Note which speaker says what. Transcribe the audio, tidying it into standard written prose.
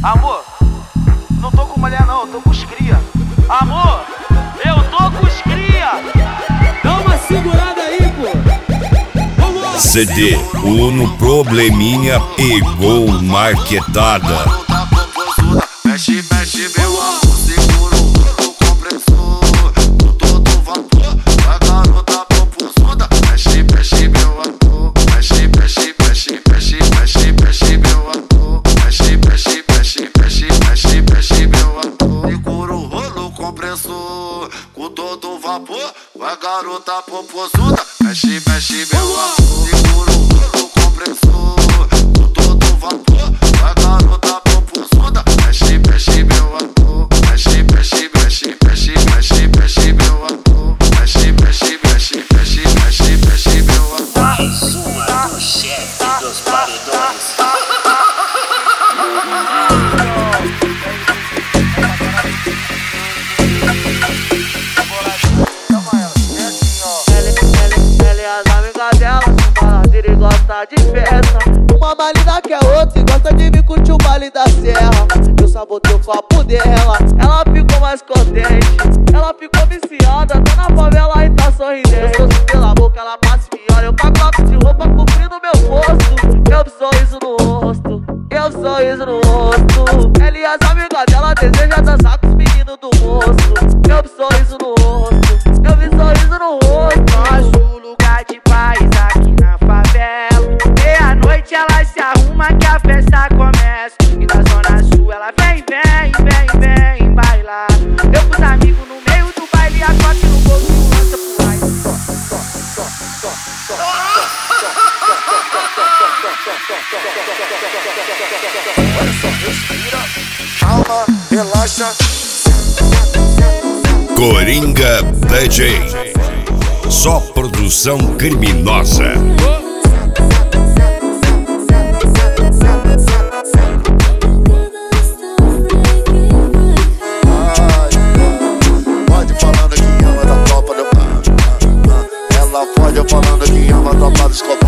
Speaker 1: Amor, não tô com mulher não, eu tô com os cria. Amor, eu tô com os cria.
Speaker 2: Dá uma segurada aí, pô. Vamos lá.
Speaker 3: CD Uno Probleminha pegou marquetada.
Speaker 4: Mexe, mexe, meu amor, segura o compressor. No todo vapor, a garota popozuda. Mexe, mexe, meu amor. Mexe, mexe, mexe, mexe, mexe, mexe, meu amor. Mexe, mexe, mexe, mexe, mexe, mexe, meu amor. Segura o rolo compressor. Com todo vapor, a garota popozuda. Mexe, mexe, meu amor. Segura o rolo compressor. Com todo vapor, a garota popozuda. Mexe, mexe, meu amor. Mexe, mexe, mexe, mexe, mexe, mexe, meu amor. Mexe, mexe, mexe, mexe, mexe, mexe, meu amor.
Speaker 5: Mais uma do chefe dos paredões.
Speaker 1: Ela e as amigas dela são baladeira e gosta de festa. Uma mais linda que a outra e gosta de me curtir o baile da serra. Eu sabotei o copo dela, ela ficou mais contente. Ela ficou viciada, tá na favela e tá sorridente. Eu sou pela boca, ela passa e me olha. Eu pacote de roupa cobrindo meu rosto. Eu sorriso no rosto, eu sorriso no rosto. Ela e as amigas dela desejam dançar com os meninos do rosto. Eu sorriso no rosto, eu vi sorriso no rosto.
Speaker 6: Nosso lugar de paz aqui na favela. Meia-noite ela se arruma que a festa começa. E na zona sul ela vem, vem, vem, vem bailar. Eu com os amigos no meio do baile, a toque no bolso e lança pro ar.
Speaker 4: Calma, relaxa.
Speaker 3: Coringa DJ. Só produção criminosa.
Speaker 4: Pode falando que ama da tropa do... Ela pode falando que ama da tropa do